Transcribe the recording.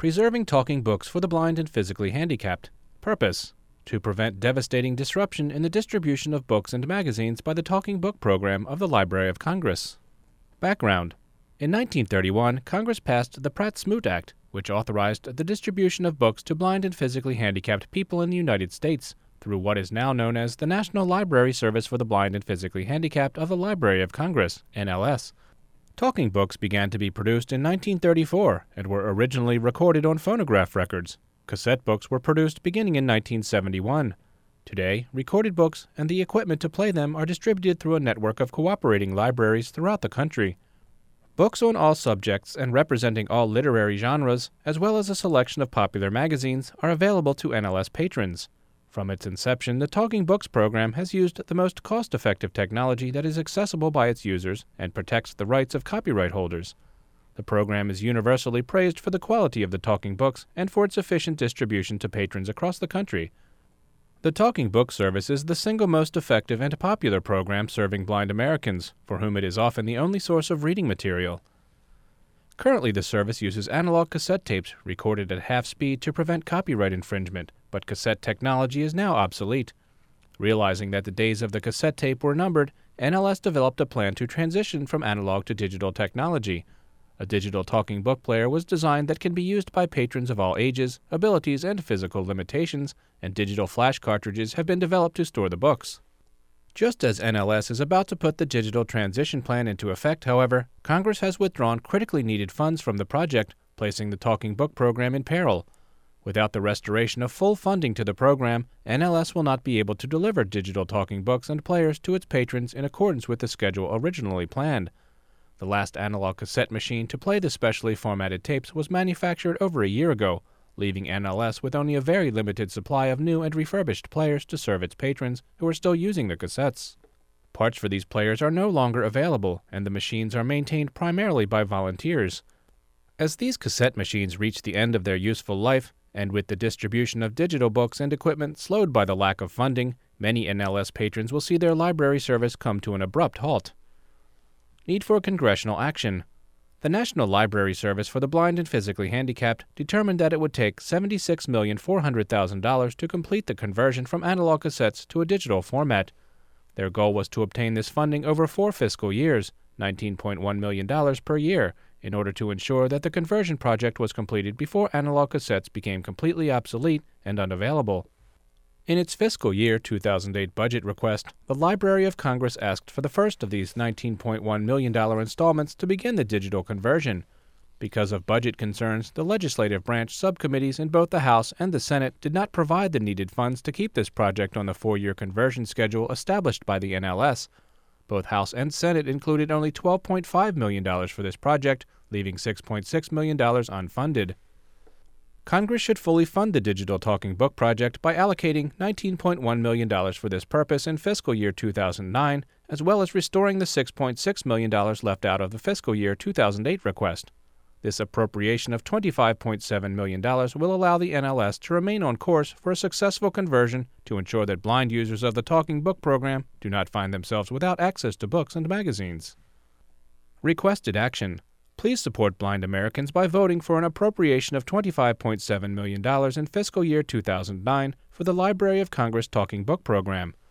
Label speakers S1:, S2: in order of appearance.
S1: Preserving talking books for the blind and physically handicapped. Purpose: to prevent devastating disruption in the distribution of books and magazines by the Talking Book Program of the Library of Congress. Background: in 1931, Congress passed the Pratt-Smoot Act, which authorized the distribution of books to blind and physically handicapped people in the United States through what is now known as the National Library Service for the Blind and Physically Handicapped of the Library of Congress, NLS. Talking books began to be produced in 1934 and were originally recorded on phonograph records. Cassette books were produced beginning in 1971. Today, recorded books and the equipment to play them are distributed through a network of cooperating libraries throughout the country. Books on all subjects and representing all literary genres, as well as a selection of popular magazines, are available to NLS patrons. From its inception, the Talking Books program has used the most cost-effective technology that is accessible by its users and protects the rights of copyright holders. The program is universally praised for the quality of the talking books and for its efficient distribution to patrons across the country. The Talking Book Service is the single most effective and popular program serving blind Americans, for whom it is often the only source of reading material. Currently, the service uses analog cassette tapes recorded at half speed to prevent copyright infringement, but cassette technology is now obsolete. Realizing that the days of the cassette tape were numbered, NLS developed a plan to transition from analog to digital technology. A digital talking book player was designed that can be used by patrons of all ages, abilities, and physical limitations, and digital flash cartridges have been developed to store the books. Just as NLS is about to put the digital transition plan into effect, however, Congress has withdrawn critically needed funds from the project, placing the Talking Book program in peril. Without the restoration of full funding to the program, NLS will not be able to deliver digital talking books and players to its patrons in accordance with the schedule originally planned. The last analog cassette machine to play the specially formatted tapes was manufactured over a year ago, leaving NLS with only a very limited supply of new and refurbished players to serve its patrons who are still using the cassettes. Parts for these players are no longer available, and the machines are maintained primarily by volunteers. As these cassette machines reach the end of their useful life, and with the distribution of digital books and equipment slowed by the lack of funding, many NLS patrons will see their library service come to an abrupt halt. Need for congressional action. The National Library Service for the Blind and Physically Handicapped determined that it would take $76,400,000 to complete the conversion from analog cassettes to a digital format. Their goal was to obtain this funding over 4 fiscal years, $19.1 million per year, in order to ensure that the conversion project was completed before analog cassettes became completely obsolete and unavailable. In its fiscal year 2008 budget request, the Library of Congress asked for the first of these $19.1 million installments to begin the digital conversion. Because of budget concerns, the legislative branch subcommittees in both the House and the Senate did not provide the needed funds to keep this project on the 4-year conversion schedule established by the NLS. Both House and Senate included only $12.5 million for this project, leaving $6.6 million unfunded. Congress should fully fund the digital talking book project by allocating $19.1 million for this purpose in fiscal year 2009, as well as restoring the $6.6 million left out of the fiscal year 2008 request. This appropriation of $25.7 million will allow the NLS to remain on course for a successful conversion to ensure that blind users of the Talking Book program do not find themselves without access to books and magazines. Requested action. Please support blind Americans by voting for an appropriation of $25.7 million in fiscal year 2009 for the Library of Congress Talking Book program.